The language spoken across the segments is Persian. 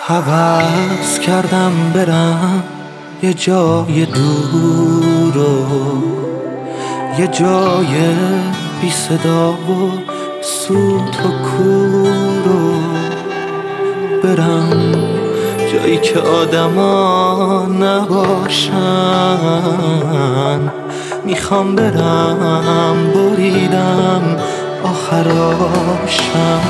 هوس کردم برم یه جای دور و یه جای بی صدا و سوت و کور و برم جایی که آدما نباشن. میخوام برم بریدم آخراشم.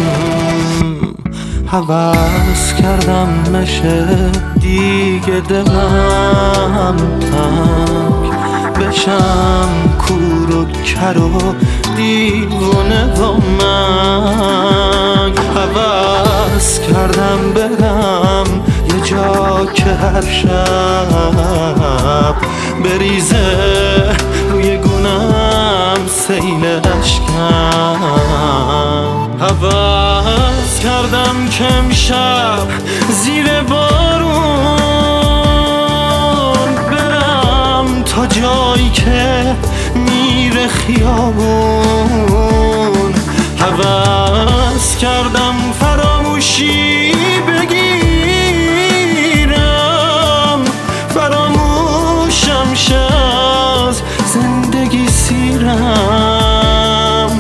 هوس کردم نشه دیگه دلم تنگ بشم کور و کر و دیوونه با من. هوس کردم برم یه جا که هر شب بریزه روی گونم سیل اشکم. هوس کردم که امشب زیر بارون برم تا جایی که میره خیابون. هوس کردم فراموشی بگیرم فراموشم شه از زندگی سیرم.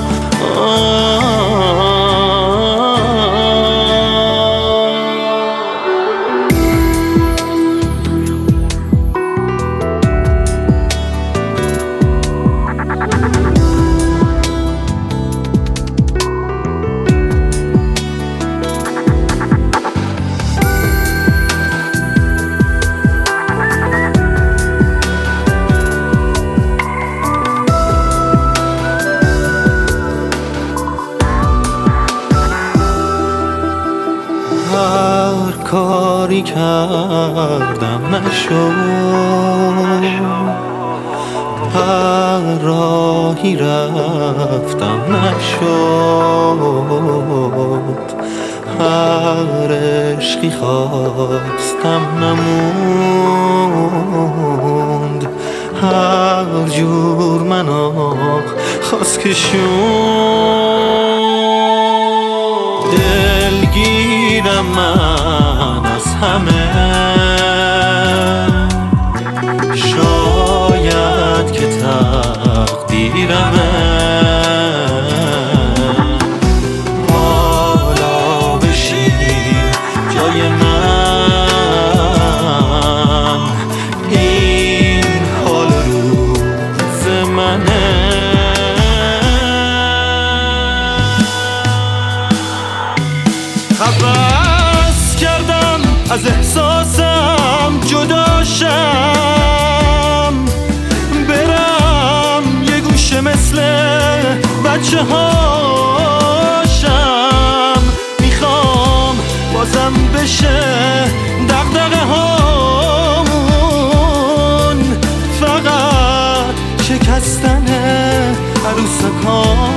هر کاری کردم نشد، هر راهی رفتم نشد، هر عشقی خواستم نموند، هر جور منو خواست که شد. دلگیرم من از همه، شاید که تقدیرمه حالا بشین جای من، این حال روز منه. هوس کردم از احساسم جداشم، برم یه گوشه مثل بچه هاشم. میخوام بازم بشه دغدغه هامون، فقط شکستن عروسکان.